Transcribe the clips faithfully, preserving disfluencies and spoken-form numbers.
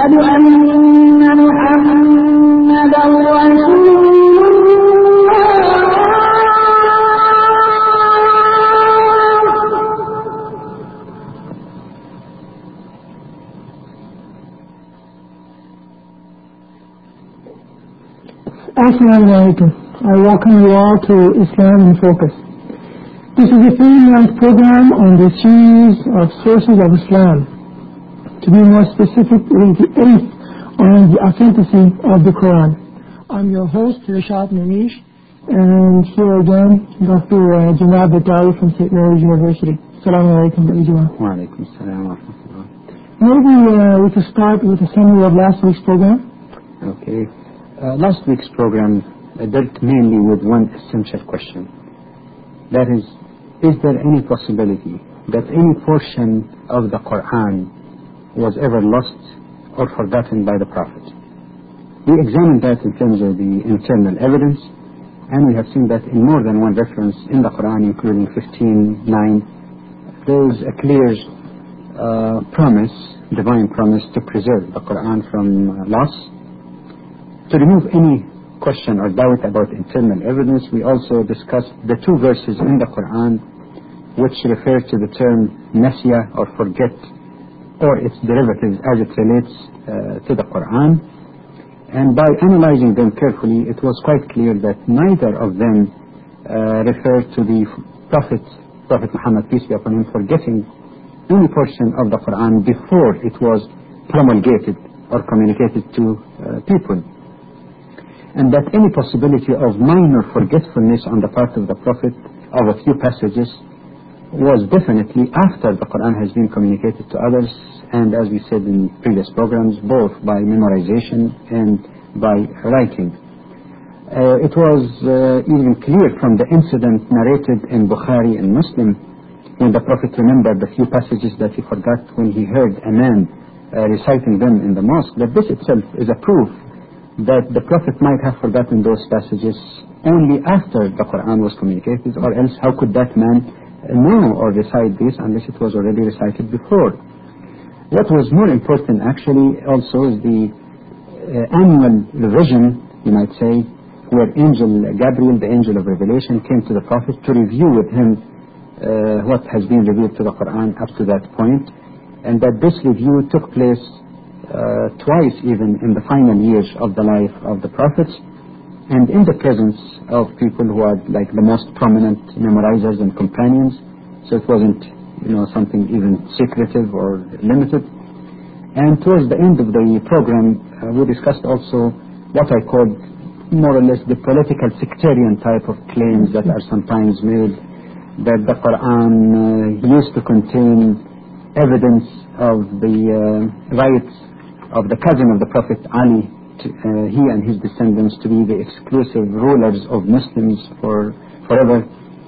أشهد أن محمدا رسول Assalamu alaikum. I welcome you all to Islam in Focus. This is a three-month program on the series of sources of Islam. To be more specific, it is the eighth on the authenticity of the Quran. I'm your host, Rashad Manish, and here again, Doctor Uh, Jamal Batawi from Saint Mary's University. Assalamu alaikum, Brother Jamal. Wa alaikum assalam wa rahmatullah. Maybe uh, we could start with a summary of last week's program. Okay. Uh, last week's program uh, dealt mainly with one essential question. That is, is there any possibility that any portion of the Quran was ever lost or forgotten by the Prophet? We examined that in terms of the internal evidence, and we have seen that in more than one reference in the Quran, including fifteen nine, there is a clear uh, promise, divine promise, to preserve the Quran from uh, loss. To remove any question or doubt about internal evidence, we also discussed the two verses in the Quran which refer to the term nasiya, or forget, or its derivatives as it relates uh, to the Quran. And by analyzing them carefully, it was quite clear that neither of them uh, refer to the Prophet, Prophet Muhammad, peace be upon him, forgetting any portion of the Quran before it was promulgated or communicated to uh, people. And that any possibility of minor forgetfulness on the part of the Prophet of a few passages was definitely after the Quran has been communicated to others, and as we said in previous programs, both by memorization and by writing. Uh, it was uh, even clear from the incident narrated in Bukhari and Muslim, when the Prophet remembered the few passages that he forgot when he heard a man uh, reciting them in the mosque, that this itself is a proof that the Prophet might have forgotten those passages only after the Quran was communicated, or else how could that man know or recite this unless it was already recited before? What was more important actually also is the uh, annual revision, you might say, where Angel Gabriel, the angel of revelation, came to the Prophet to review with him uh, what has been revealed to the Quran up to that point, and that this review took place Uh, twice even in the final years of the life of the prophets, and in the presence of people who are like the most prominent memorizers and companions. So it wasn't, you know, something even secretive or limited. And towards the end of the program, uh, we discussed also what I called more or less the political sectarian type of claims that are sometimes made, that the Quran uh, used to contain evidence of the uh, rights of the cousin of the Prophet Ali, to, uh, he and his descendants, to be the exclusive rulers of Muslims for forever,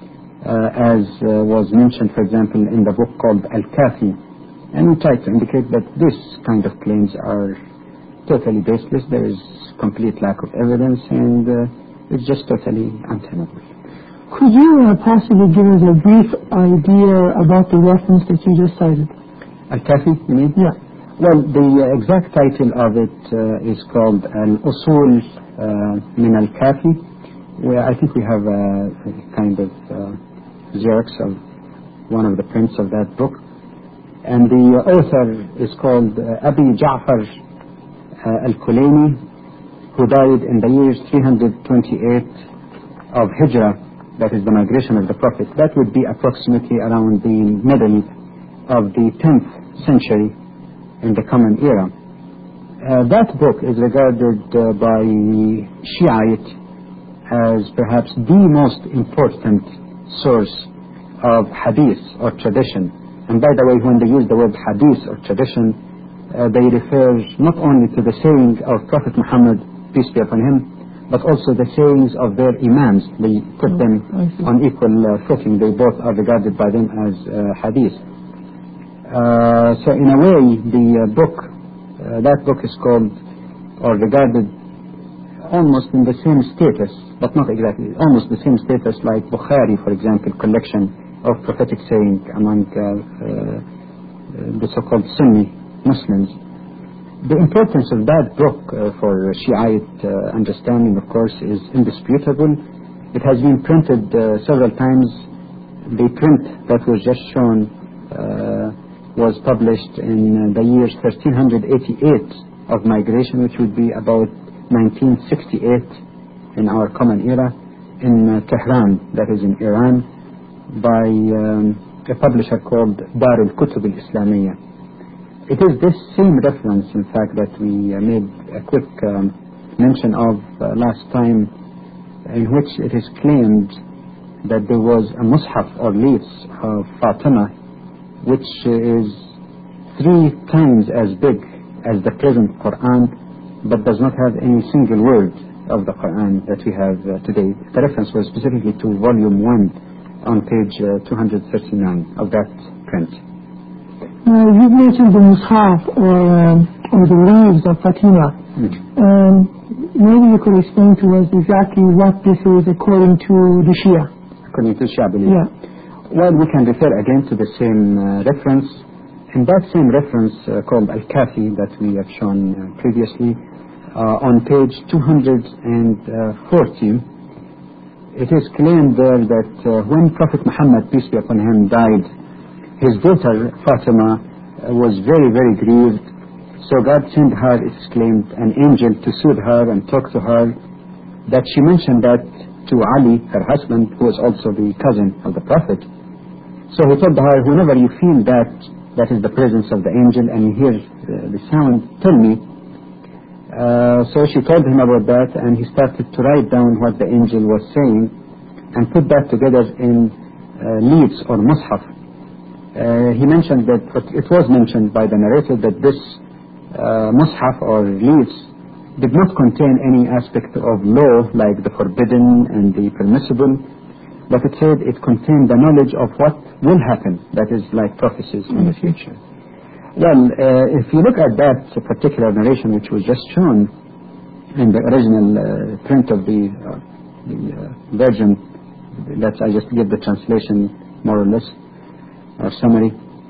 uh, as uh, was mentioned, for example, in the book called Al-Kafi. And we tried to indicate that this kind of claims are totally baseless. There is complete lack of evidence, and uh, it's just totally untenable. Could you uh, possibly give us a brief idea about the reference that you just cited? Al-Kafi, you mean? Yeah. Well, the uh, exact title of it uh, is called Al-Usul uh, min al-Kafi, where I think we have a, a kind of uh, xerox of one of the prints of that book. And the uh, author is called uh, Abi Ja'far uh, al-Kulayni, who died in the years three hundred twenty-eight of Hijrah, that is the migration of the Prophet. That would be approximately around the middle of the tenth century in the common era. Uh, that book is regarded uh, by Shiite as perhaps the most important source of hadith or tradition. And by the way, when they use the word hadith or tradition, uh, they refer not only to the saying of Prophet Muhammad, peace be upon him, but also the sayings of their imams. They put them on equal uh, footing. They both are regarded by them as uh, hadith. Uh, so in a way, the uh, book, uh, that book is called or regarded almost in the same status, but not exactly, almost the same status like Bukhari, for example, collection of prophetic saying among uh, uh, the so-called Sunni Muslims. The importance of that book uh, for Shiite uh, understanding, of course, is indisputable. It has been printed uh, several times. The print that was just shown uh, was published in the year thirteen eighty-eight of migration, which would be about nineteen sixty-eight in our common era, in uh, Tehran, that is in Iran, by um, a publisher called Dar al-Kutub al-Islamiyya. It is this same reference, in fact, that we uh, made a quick um, mention of uh, last time, in which it is claimed that there was a mushaf or leaves of Fatima, which is three times as big as the present Quran, but does not have any single word of the Quran that we have uh, today. The reference was specifically to volume one on page uh, two thirty-nine of that print. Now, you've mentioned the Mus'haf, or, um, or the leaves of Fatima. Mm. Um, maybe you could explain to us exactly what this is according to the Shia. According to Shia belief. Yeah. Well, we can refer again to the same uh, reference. In that same reference uh, called Al-Kafi that we have shown uh, previously, uh, on page two forty, it is claimed there that uh, when Prophet Muhammad, peace be upon him, died, his daughter Fatima uh, was very, very grieved. So God sent her, it is claimed, an angel to soothe her and talk to her, that she mentioned that to Ali, her husband, who was also the cousin of the Prophet. So he told her, whenever you feel that, that is the presence of the angel, and you hear uh, the sound, tell me. Uh, so she told him about that, and he started to write down what the angel was saying, and put that together in uh, leaves or mushaf. Uh, he mentioned that, it was mentioned by the narrator that this uh, mushaf or leaves did not contain any aspect of law like the forbidden and the permissible, but it said it contained the knowledge of what will happen, that is like prophecies in the future. Well, uh, if you look at that particular narration which was just shown in the original uh, print of the, uh, the uh, version, that I just give the translation more or less, or summary,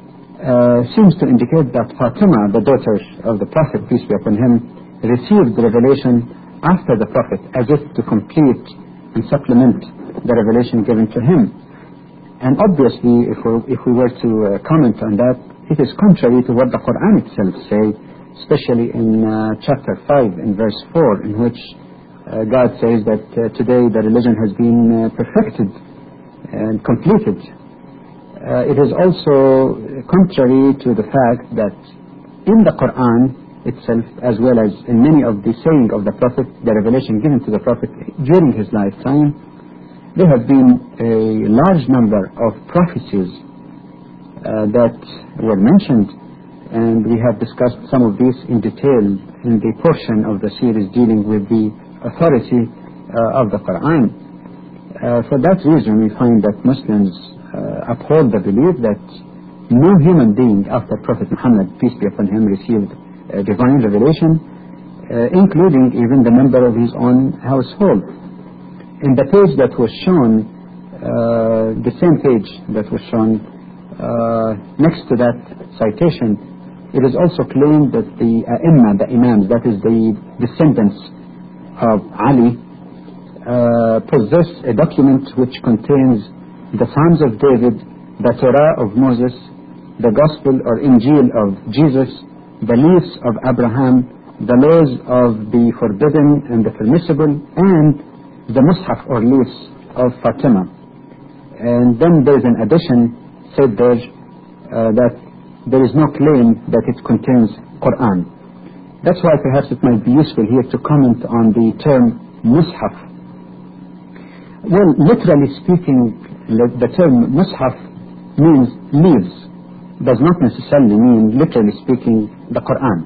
uh, seems to indicate that Fatima, the daughter of the Prophet, peace be upon him, received the revelation after the Prophet, as if to complete and supplement the revelation given to him. And obviously, if we, if we were to uh, comment on that, it is contrary to what the Quran itself says, especially in uh, chapter five, in verse four, in which uh, God says that uh, today the religion has been uh, perfected and completed. Uh, it is also contrary to the fact that in the Quran itself, as well as in many of the saying of the Prophet, the revelation given to the Prophet during his lifetime, there have been a large number of prophecies uh, that were mentioned, and we have discussed some of these in detail in the portion of the series dealing with the authority uh, of the Quran. Uh, for that reason, we find that Muslims uh, uphold the belief that no human being after Prophet Muhammad, peace be upon him, received uh, divine revelation, uh, including even the member of his own household. In the page that was shown, uh, the same page that was shown uh, next to that citation, it is also claimed that the A'imma, the Imams, that is the descendants of Ali, uh, possess a document which contains the Psalms of David, the Torah of Moses, the Gospel or Injil of Jesus, the leaves of Abraham, the laws of the forbidden and the permissible, and the Mus'haf or leaves of Fatima. And then there is an addition said there uh, that there is no claim that it contains Quran. That's why perhaps it might be useful here to comment on the term Mus'haf. Well, literally speaking, the term Mus'haf means leaves, does not necessarily mean, literally speaking, the Quran.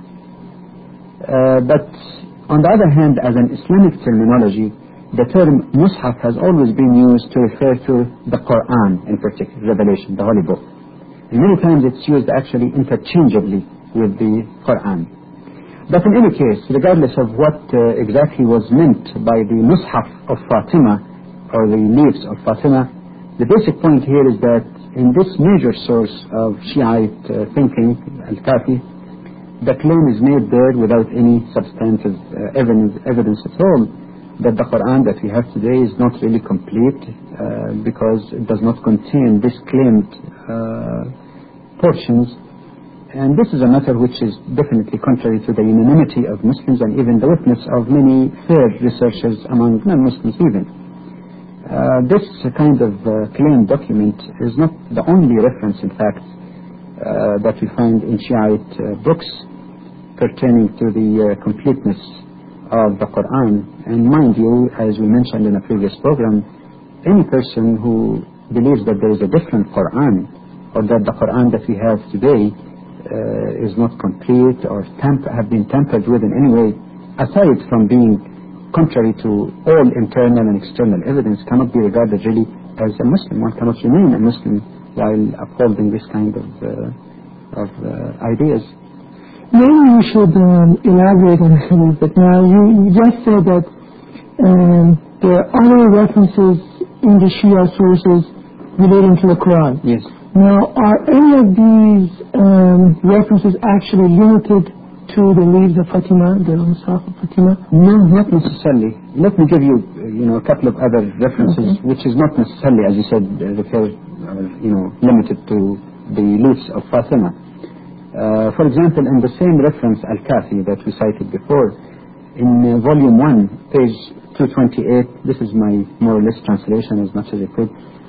Uh, but on the other hand, as an Islamic terminology, the term Mus'haf has always been used to refer to the Quran in particular, Revelation, the Holy Book. And many times it's used actually interchangeably with the Quran. But in any case, regardless of what uh, exactly was meant by the Mus'haf of Fatima, or the leaves of Fatima, the basic point here is that in this major source of Shiite uh, thinking, Al-Kafi, the claim is made there without any substantive uh, evidence, evidence at all that the Quran that we have today is not really complete uh, because it does not contain this claimed uh, portions. And this is a matter which is definitely contrary to the unanimity of Muslims and even the witness of many fair researchers among non-Muslims even. Uh, this kind of uh, claim document is not the only reference, in fact, uh, that we find in Shiite uh, books pertaining to the uh, completeness of the Quran. And mind you, as we mentioned in a previous program, any person who believes that there is a different Quran or that the Quran that we have today uh, is not complete or tamp- have been tampered with in any way, aside from being contrary to all internal and external evidence, cannot be regarded really as a Muslim. One cannot remain a Muslim while upholding this kind of, uh, of uh, ideas. Maybe you should um, elaborate on this a little bit. Now, you, you just said that um, there are other references in the Shia sources relating to the Quran. Yes. Now, are any of these um, references actually limited to the leaves of Fatima, the Musaf of Fatima? No, not necessarily. Let me give you, uh, you know, a couple of other references, okay, which is not necessarily, as you said, uh, referred, uh, you know, limited to the leaves of Fatima. Uh, for example, in the same reference, Al-Kafi, that we cited before, in uh, volume one, page two twenty-eight, this is my more or less translation as much as I could.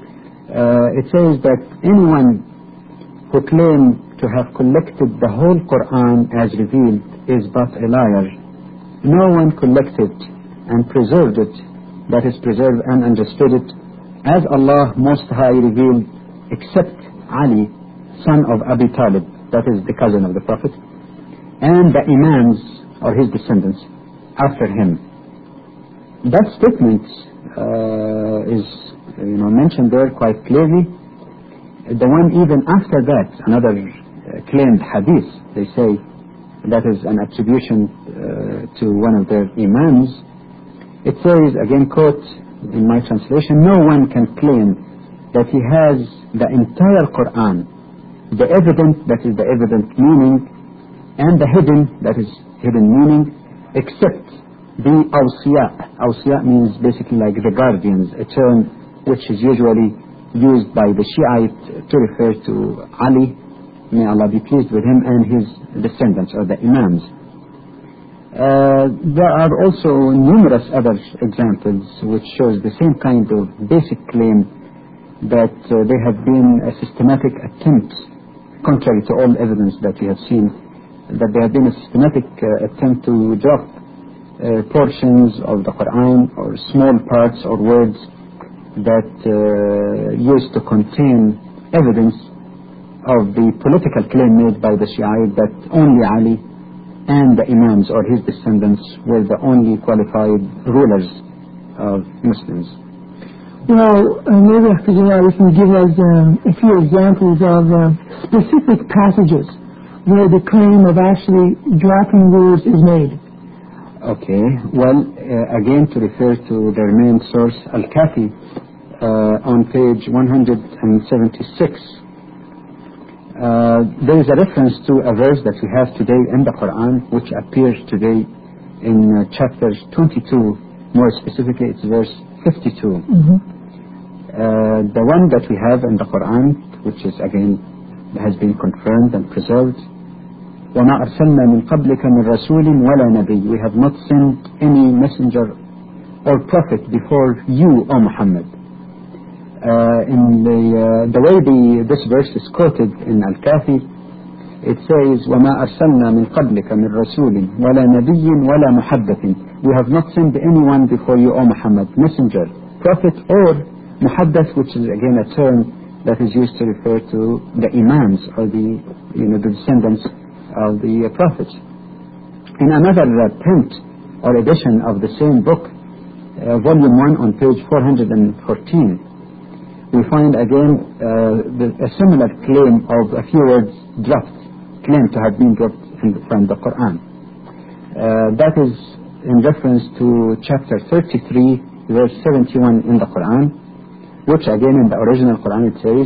Uh, it says that anyone who claimed to have collected the whole Quran as revealed is but a liar. No one collected and preserved it, that is, preserved and understood it, as Allah Most High revealed, except Ali, son of Abi Talib, that is the cousin of the Prophet, and the Imams, or his descendants, after him. That statement uh, is, you know, mentioned there quite clearly. The one even after that, another uh, claimed hadith, they say, that is an attribution uh, to one of their Imams. It says, again quote in my translation, no one can claim that he has the entire Quran, the evident, that is the evident meaning, and the hidden, that is hidden meaning, except the awsiya. Awsiya means basically like the guardians, a term which is usually used by the Shiite to refer to Ali, may Allah be pleased with him, and his descendants, or the Imams. Uh, there are also numerous other examples which shows the same kind of basic claim that uh, there have been a systematic attempt, contrary to all evidence that we have seen, that there have been a systematic uh, attempt to drop uh, portions of the Quran or small parts or words that uh, used to contain evidence of the political claim made by the Shiite that only Ali and the Imams or his descendants were the only qualified rulers of Muslims. Well, uh, maybe Hafizullah, you can give us um, a few examples of uh, specific passages where the claim of actually dropping words is made. Okay, well, uh, again to refer to their main source, Al-Kafi, uh, on page one hundred seventy-six, uh, there is a reference to a verse that we have today in the Quran, which appears today in uh, chapter twenty-two, more specifically it's verse fifty-two. Mm-hmm. Uh, the one that we have in the Quran, which is again has been confirmed and preserved, وَمَا أَرْسَلْنَا مِنْ قَبْلِكَ مِنْ رَسُولٍ وَلَا نَبِيٍّ. We have not sent any messenger or prophet before you, O Muhammad. Uh, in the, uh, the way the, this verse is quoted in Al-Kafi, it says, وَمَا أَرْسَلْنَا مِنْ قَبْلِكَ مِنْ رَسُولٍ وَلَا نَبِيٍّ وَلَا مُحَدَّثٍ. We have not sent anyone before you, O Muhammad, messenger, prophet, or muhaddath, which is again a term that is used to refer to the Imams or the, you know, the descendants of the uh, prophets. In another uh, print or edition of the same book, uh, volume one on page four hundred fourteen, we find again uh, the, a similar claim of a few words dropped, claimed to have been dropped in the, from the Quran. Uh, that is in reference to chapter thirty-three, verse seventy-one in the Quran, which again in the original Quran it says,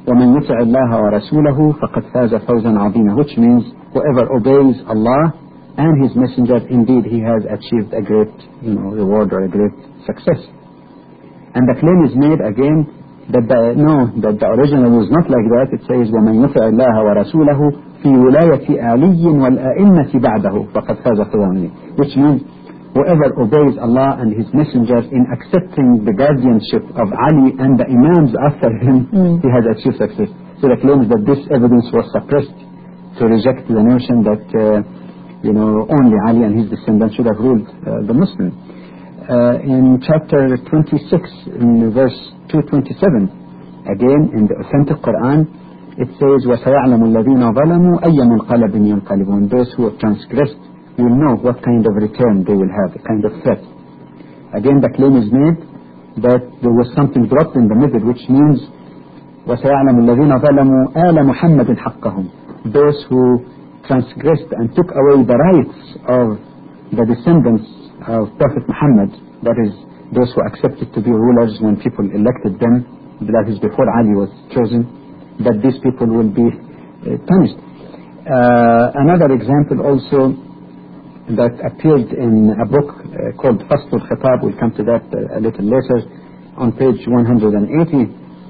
وَمَنْ يُطِعِ اللَّهَ وَرَسُولَهُ فَقَدْ فَازَ فَوْزًا عَظِيمًا, which means whoever obeys Allah and His Messenger, indeed he has achieved a great, you know, reward or a great success. And the claim is made again that the, no, that the original was not like that. It says, وَمَنْ يُطِعِ اللَّهَ وَرَسُولَهُ فِي وِلَايَةِ عَلِيٍّ وَالْأَئِمَّةِ بَعْدَهُ فَقَدْ فَازَ فَوْزًا, which means whoever obeys Allah and His Messenger in accepting the guardianship of Ali and the Imams after him, mm. he has achieved success. So the claim is that this evidence was suppressed to reject the notion that uh, you know, only Ali and his descendants should have ruled uh, the Muslims. Uh, in chapter twenty-six, in verse two twenty-seven, again in the authentic Quran, it says, وَسَيَعْلَمُ الَّذِينَ ظَلَمُوا أَيَّ مُنْقَلَبٍ يَنْقَلِبُونَ, those who have transgressed will know what kind of return they will have, a kind of threat. Again, the claim is made that there was something dropped in the middle, which means وَسَيَعْلَمُ الَّذِينَ ظَلَمُوا آلَ مُحَمَّدٍ حَقَّهُمْ, those who transgressed and took away the rights of the descendants of Prophet Muhammad, that is, those who accepted to be rulers when people elected them, that is before Ali was chosen, that these people will be uh, punished. Uh, another example also that appeared in a book uh, called Fasl al-Khitab, we'll come to that uh, a little later, on page one hundred eighty,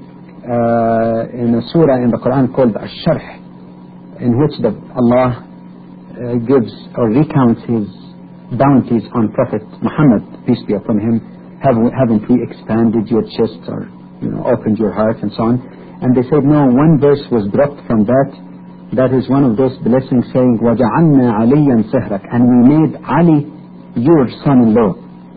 uh, in a surah in the Quran called Ash-Sharh, in which the, Allah uh, gives or recounts His bounties on Prophet Muhammad, peace be upon him. Have, haven't we expanded your chest or, you know, opened your heart and so on? And they said, no, one verse was dropped from that. That is one of those blessings saying, وَجَعَلْنَا عَلِيًّا سَهْرَكَ, and we made Ali your son-in-law.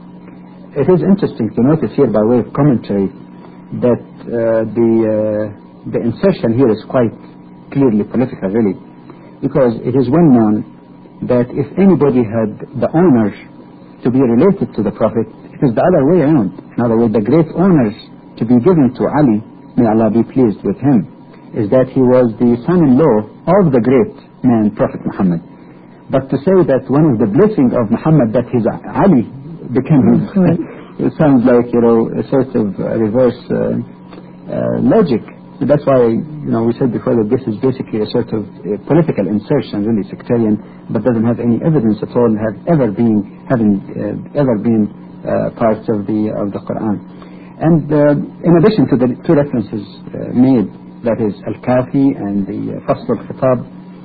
It is interesting to notice here by way of commentary that uh, the, uh, the insertion here is quite clearly political, really, because it is well known that if anybody had the honor to be related to the Prophet, it is the other way around. In other words, the great honors to be given to Ali, may Allah be pleased with him, is that he was the son-in-law of the great man, Prophet Muhammad. But to say that one of the blessings of Muhammad that his Ali became his, it sounds like, you know, a sort of reverse uh, uh, logic. So that's why, you know, we said before that this is basically a sort of a political insertion, really sectarian, but doesn't have any evidence at all have ever been having uh, ever been uh, parts of the of the Quran. And uh, in addition to the two references uh, made, that is Al-Kafi and the uh, Fasl al-Khitab,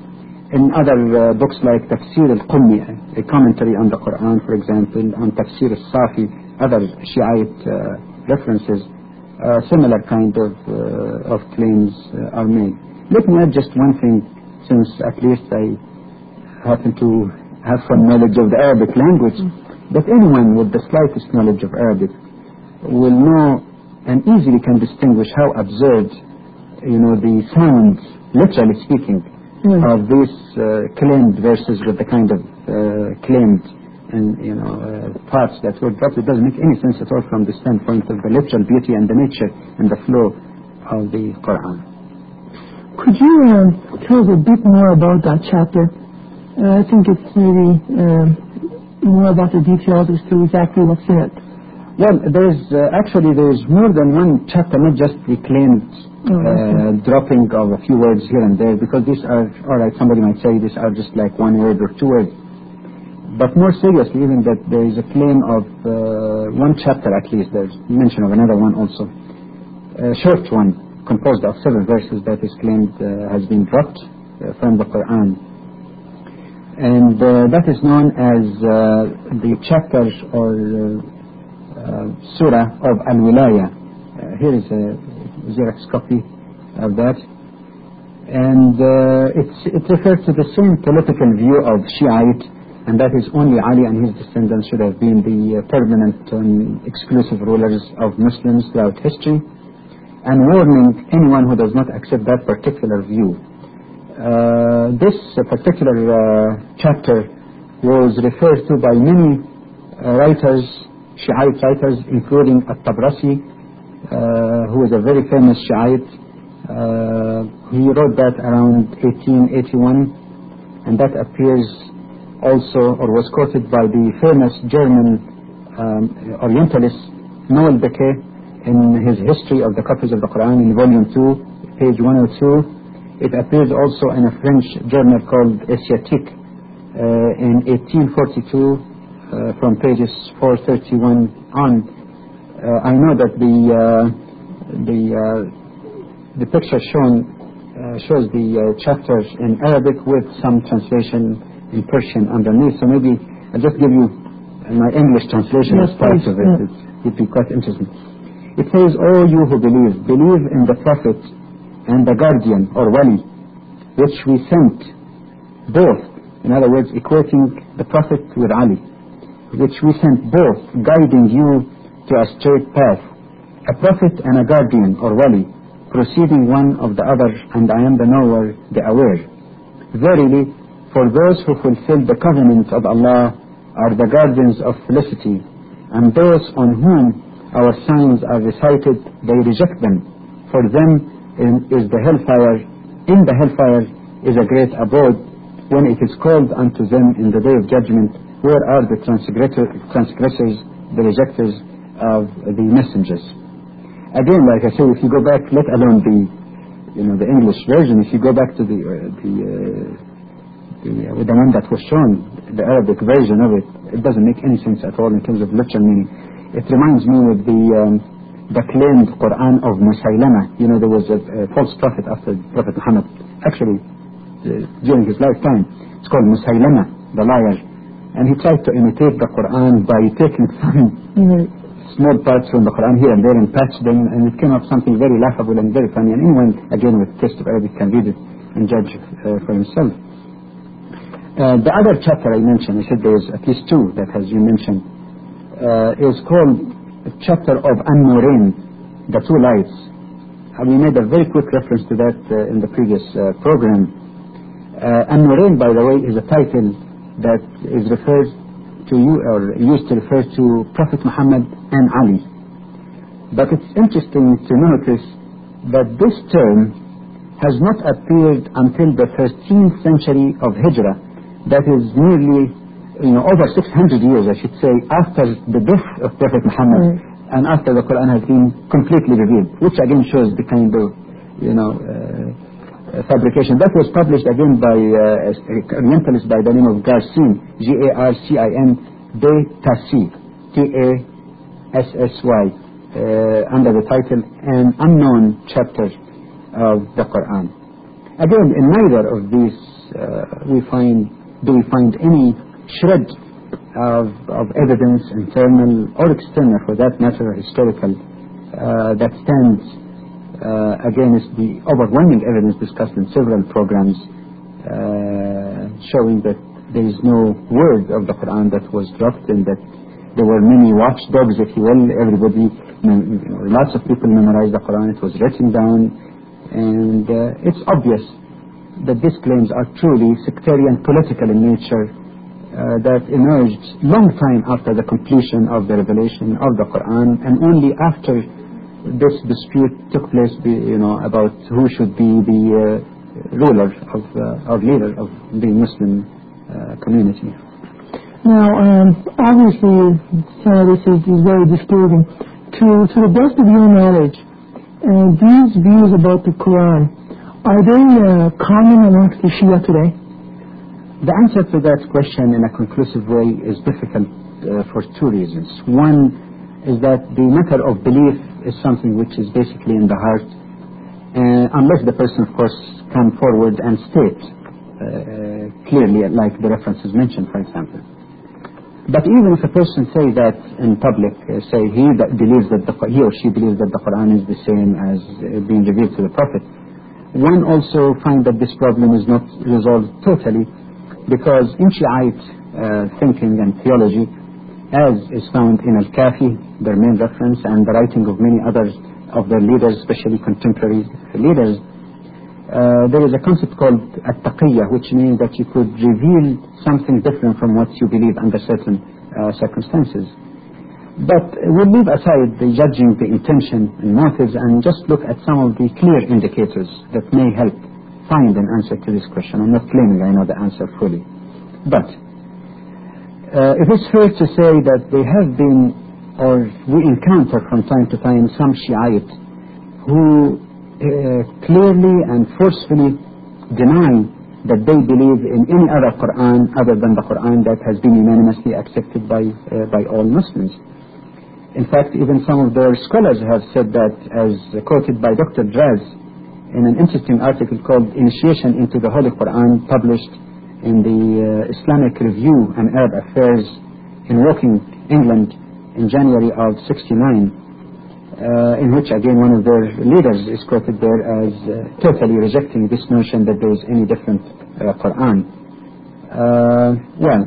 in other uh, books like Tafsir al-Qummi, a commentary on the Quran, for example, on Tafsir al-Safi, other Shiite uh, references, uh, similar kind of uh, of claims uh, are made. Let me add just one thing, since at least I happen to have some knowledge of the Arabic language, that anyone with the slightest knowledge of Arabic will know and easily can distinguish how absurd, you know, the sounds, literally speaking, mm. of these uh, claimed verses with the kind of uh, claimed and, you know, uh, parts that were dropped. It doesn't make any sense at all from the standpoint of the literal beauty and the nature and the flow of the Quran. Could you uh, tell us a bit more about that chapter? Uh, I think it's maybe uh, more about the details as to exactly what's in it. Well, there's uh, actually there's more than one chapter, not just the claimed oh, uh, dropping of a few words here and there, because these are, all right, somebody might say these are just like one word or two words. But more seriously, even that there is a claim of uh, one chapter at least, there's mention of another one also, a short one composed of seven verses that is claimed uh, has been dropped uh, from the Quran. And uh, that is known as uh, the chapter or uh, Uh, surah of Al-Wilaya. Uh, here is a Xerox copy of that, and uh, it's, it refers to the same political view of Shiite, and that is only Ali and his descendants should have been the uh, permanent and exclusive rulers of Muslims throughout history, and warning anyone who does not accept that particular view. Uh, this uh, particular uh, chapter was referred to by many uh, writers, Shiite writers, including At-Tabrasi, uh, who is a very famous Shiite. Uh, he wrote that around eighteen eighty-one, and that appears also, or was quoted by the famous German um, Orientalist Noel Becker in his History of the Copies of the Quran in Volume two. page one oh two. It appears also in a French journal called Asiatique uh, in eighteen forty-two uh, from pages four thirty-one on. Uh, I know that the uh, the uh, the picture shown uh, shows the uh, chapters in Arabic with some translation in Persian underneath. So maybe I'll just give you my English translation Yes, as part please. of it. Yeah. It would be quite interesting. It says, "O you who believe, believe in the Prophet and the guardian or wali, which we sent both," in other words, equating the Prophet with Ali, "which we sent both, guiding you to a straight path, a Prophet and a guardian or wali, proceeding one of the other, and I am the knower, the aware. Verily, for those who fulfill the covenant of Allah are the guardians of felicity, and those on whom our signs are recited, they reject them. For them in, is the hellfire, in the hellfire is a great abode, when it is called unto them in the day of judgment, where are the transgressor, transgressors, the rejectors of the messengers." Again, like I say, if you go back, let alone the, you know, the English version, if you go back to the, uh, the, uh, the, uh, the one that was shown, the Arabic version of it, it doesn't make any sense at all in terms of literal meaning. It reminds me of the um, the claimed Quran of Musaylama. You know, there was a, a false prophet after Prophet Muhammad, actually uh, during his lifetime. It's called Musaylama, the liar, and he tried to imitate the Quran by taking some mm-hmm. small parts from the Quran here and there and patch them, and it came up something very laughable and very funny. And anyone, again, with taste of Arabic can read it and judge uh, for himself. Uh, the other chapter I mentioned, I said there was at least two that, as you mentioned, uh, is called a chapter of An-Nurayn, the two lights. And we made a very quick reference to that uh, in the previous uh, program. Uh, An-Nurayn, by the way, is a title that is referred to you or used to refer to Prophet Muhammad and Ali. But it's interesting to notice that this term has not appeared until the thirteenth century of Hijrah. That is nearly, you know, over six hundred years, I should say, after the death of Prophet Muhammad mm. and after the Quran has been completely revealed, which again shows the kind of, you know, uh, fabrication. That was published again by uh, a Orientalist by the name of Garcin, G A R C I N, de Tassi, T A S S Y, uh, under the title An Unknown Chapter of the Quran. Again, in neither of these uh, we find do we find any shred of, of evidence, internal or external for that matter, historical, uh, that stands uh, against the overwhelming evidence discussed in several programs uh, showing that there is no word of the Quran that was dropped, and that there were many watchdogs, if you will. Everybody, you know, lots of people memorized the Quran, it was written down, and uh, it's obvious that these claims are truly sectarian, political in nature, uh, that emerged long time after the completion of the revelation of the Quran, and only after this dispute took place, you know, about who should be the uh, ruler of uh, or leader of the Muslim uh, community. Now, um, obviously, some of this is, is very disturbing. To to the best of your knowledge, uh, these views about the Quran, are they uh, common amongst the Shia today? The answer to that question in a conclusive way is difficult uh, for two reasons. One is that the matter of belief is something which is basically in the heart, uh, unless the person, of course, come forward and state uh, clearly, like the references mentioned, for example. But even if a person say that in public, uh, say he that believes that the, he or she believes that the Quran is the same as uh, being revealed to the Prophet, one also finds that this problem is not resolved totally, because in Shiite uh, thinking and theology, as is found in Al-Kafi, their main reference, and the writing of many others of their leaders, especially contemporary leaders, uh, there is a concept called At-Taqiyya, which means that you could reveal something different from what you believe under certain uh, circumstances. But we'll leave aside the judging the intention and motives and just look at some of the clear indicators that may help find an answer to this question. I'm not claiming I know the answer fully. But uh, it is fair to say that there have been, or we encounter from time to time, some Shiite who clearly and forcefully deny that they believe in any other Quran other than the Quran that has been unanimously accepted by uh, by all Muslims. In fact, even some of their scholars have said that, as quoted by Doctor Draz in an interesting article called Initiation into the Holy Quran, published in the uh, Islamic Review and Arab Affairs in Woking, England, in January of sixty-nine, uh, in which again one of their leaders is quoted there as uh, totally rejecting this notion that there is any different uh, Quran. Uh, well,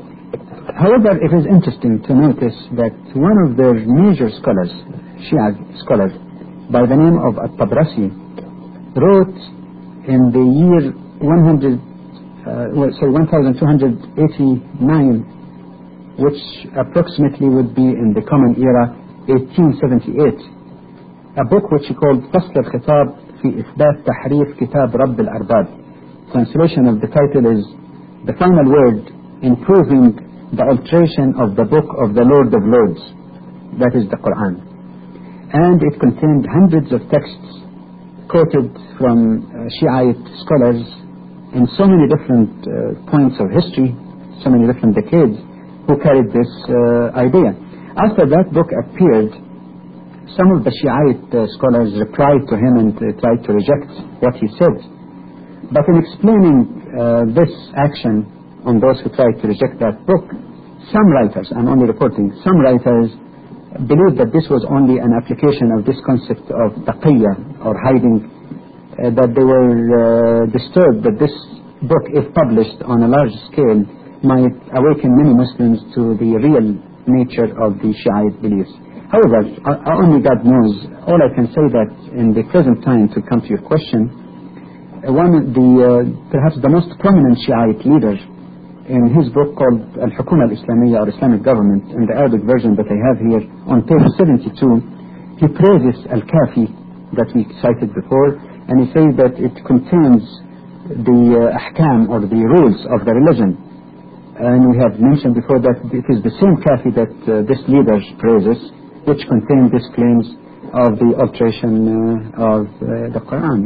however, it is interesting to notice that one of their major scholars, Shia scholar, by the name of At-Tabrasi, wrote in the year one hundred, uh, well, sorry, twelve eighty-nine, which approximately would be in the Common Era, eighteen seventy-eight, a book which he called فصل الخطاب في إثبات تحريف كتاب رب الأرباب. Translation of the title is The Final Word in Proving the Alteration of the Book of the Lord of Lords, that is the Quran. And it contained hundreds of texts quoted from uh, Shiite scholars in so many different uh, points of history, so many different decades, who carried this uh, idea. After that book appeared, some of the Shiite uh, scholars replied to him and uh, tried to reject what he said. But in explaining uh, this action on those who tried to reject that book, some writers, I'm only reporting, some writers believed that this was only an application of this concept of taqiyya, or hiding, uh, that they were uh, disturbed that this book, if published on a large scale, might awaken many Muslims to the real nature of the Shiite beliefs. However, uh, only God knows. All I can say that in the present time, to come to your question, uh, one of the, uh, perhaps the most prominent Shiite leader, in his book called Al-Hukuma Al-Islamiyya, or Islamic Government, in the Arabic version that I have here, on page seventy-two, he praises Al-Kafi that we cited before, and he says that it contains the uh, ahkam, or the rules of the religion. And we have mentioned before that it is the same Kafi that uh, this leader praises, which contains these claims of the alteration uh, of uh, the Quran.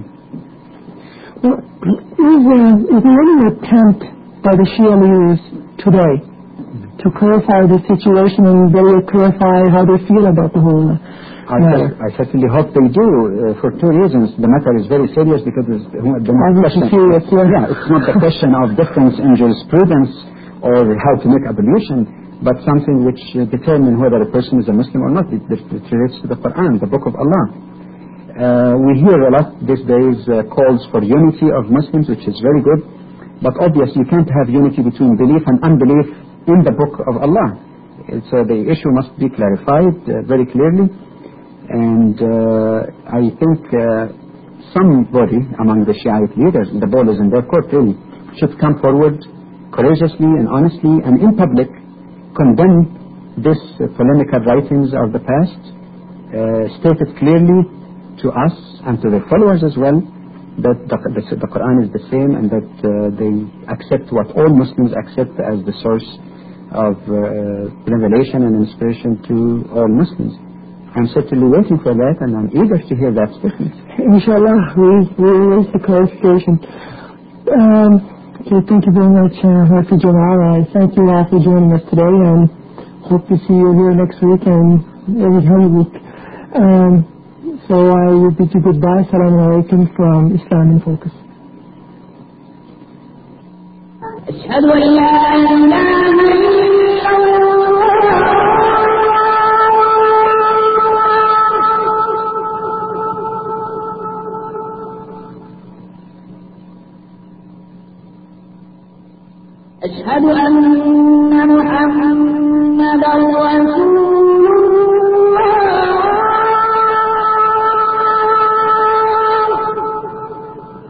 Well, is, uh, is there any attempt by the Shia leaders today to clarify the situation and better clarify how they feel about the whole uh, I, matter? I certainly hope they do, uh, for two reasons. The matter is very serious because it's the, the Obviously serious, yeah. yeah, it's not the question of difference in jurisprudence or how to make ablution, but something which uh, determines whether a person is a Muslim or not. It, it, it relates to the Quran, the Book of Allah. Uh, we hear a lot these days uh, calls for unity of Muslims, which is very good, but obviously you can't have unity between belief and unbelief in the Book of Allah. So the issue must be clarified uh, very clearly, and uh, I think uh, somebody among the Shiite leaders, the ball is in their court really, should come forward courageously and honestly and in public, condemn this uh, polemical writings of the past, uh, state it clearly to us and to their followers as well, that the, the, the Quran is the same, and that uh, they accept what all Muslims accept as the source of uh, revelation and inspiration to all Muslims. I'm certainly waiting for that, and I'm eager to hear that statement. Inshallah, we will raise the clarification. Um, Okay, thank you very much, uh, Hafiz Jamal. I thank you all for joining us today, and hope to see you here next week and every other week. Um, so I will bid you goodbye. Assalamu alaikum from Islam in Focus. أشهد أن لا إله إلا الله أشهد أن محمدا رسول الله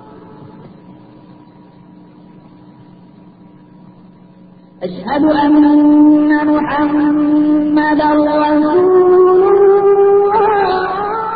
أشهد أن